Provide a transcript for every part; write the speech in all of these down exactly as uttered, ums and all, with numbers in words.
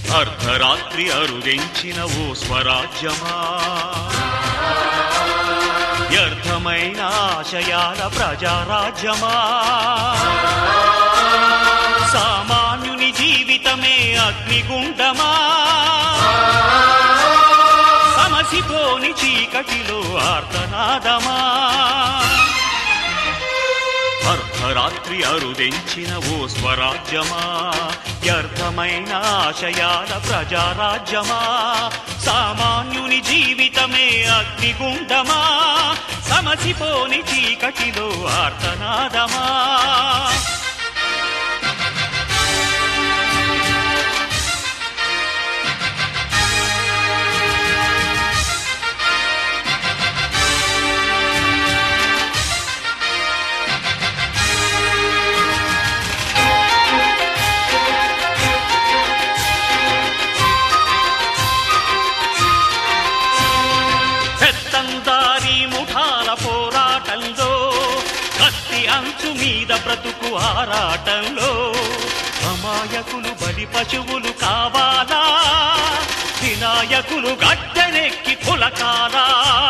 అర్ధరాత్రి అరుదెంచిన ఓ స్వరాజ్యమా, వ్యర్థమైన ఆశయాల ప్రజారాజ్యమా, సామాన్యుని జీవితమే అగ్నిగుండమా, సమసిపోని చీకటిలో ఆర్తనాదమా. అర్ధరాత్రి అరుదెంచిన ఓ స్వరాజ్యమా, వ్యర్థమైన ఆశయాల ప్రజారాజ్యమా, సామాన్యుని జీవితమే అగ్నిగుండమా, సమసిపోని చీకటిలో ఆర్తనాదమా. పెత్తందారీ ముఠాల పోరాటంలో, కత్తి అంచు మీద బ్రతుకు ఆరాటంలో, అమాయకులు బలి పశువులు కావాలా, వినాయకులు గడ్డెనెక్కి పులకాలా.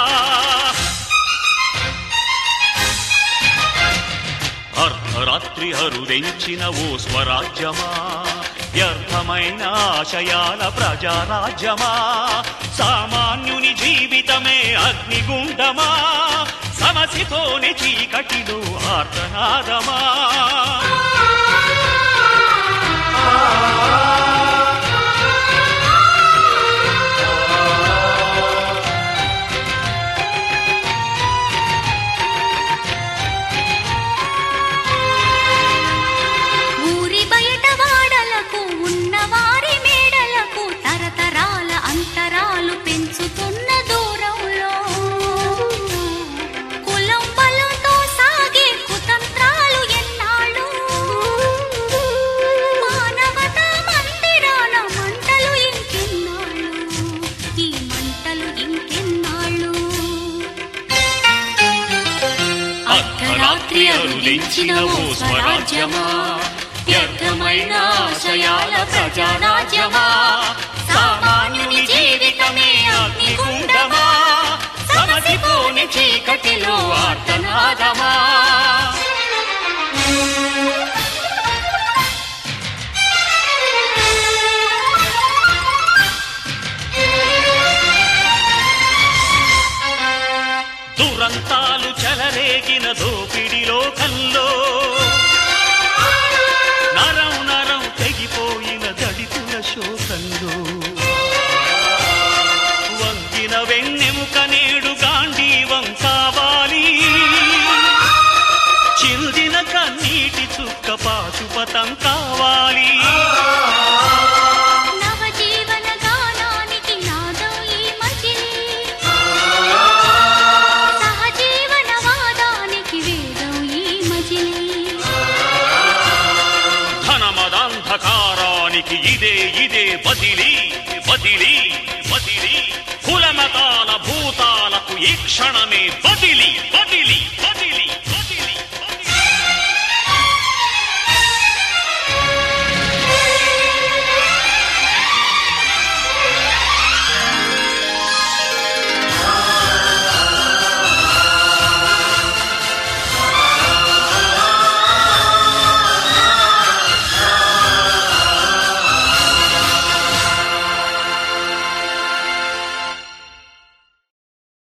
అర్ధరాత్రి అరుదెంచిన ఓ స్వరాజ్యమా, వ్యర్థమైన ఆశయాల ప్రజారాజ్యమా, సామాన్యుని జీవితమే అగ్నిగుండమా, సమసిపోని చీకటిలో ఆర్తనాదమా. ఊరి బయట వాడలకు, ఉన్నవారి మేడలకు, తరతరాల అంతరాలు పెంచుతున్న దూరంలో, కులం బలంతో సాగే కుతంత్రాలు ఎన్నాళ్ళు, మానవతా మందిరాల మంటలు ఇంకెన్నాళ్ళు, ఈ మంటలు ఇంకెన్నాళ్ళు. అర్ధరాత్రి అరుదెంచిన ఓ స్వరాజ్యమా, వ్యర్థమైన ఆశయాల ప్రజారాజ్యమా, సామాన్యుని జీవితమే అగ్నిగుండమా, సమసిపోని చీకటిలో ఆర్తనాదమా. దురంతాలు చెలరేగిన దోపిడి లోకంలో, నరం నరం తెగిపోయిన దళితుల శోకంలో, వంగిన వెన్నెముక నేడు గాంధీవం కావాలి, చిందిన కన్నీటి చుక్క పాశుపతం కావాలి. నవజీవన గానానికి నాదం ఈ మజిలీ, సహజీవన వాదానికి వేదం ఈ మజిలీ, ధనమదంధకారానికి ఇదే ఇదే బదిలీ బదిలీ బదిలీ, కులమతాల భూతాలకు ఈ క్షణమే బదిలీ బదిలీ.